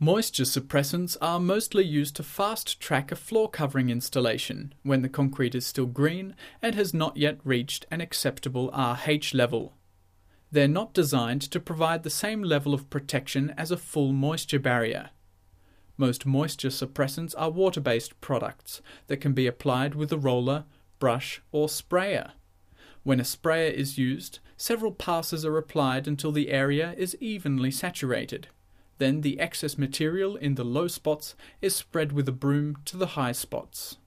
Moisture suppressants are mostly used to fast-track a floor covering installation when the concrete is still green and has not yet reached an acceptable RH level. They're not designed to provide the same level of protection as a full moisture barrier. Most moisture suppressants are water-based products that can be applied with a roller, brush or sprayer. When a sprayer is used, several passes are applied until the area is evenly saturated. Then the excess material in the low spots is spread with a broom to the high spots.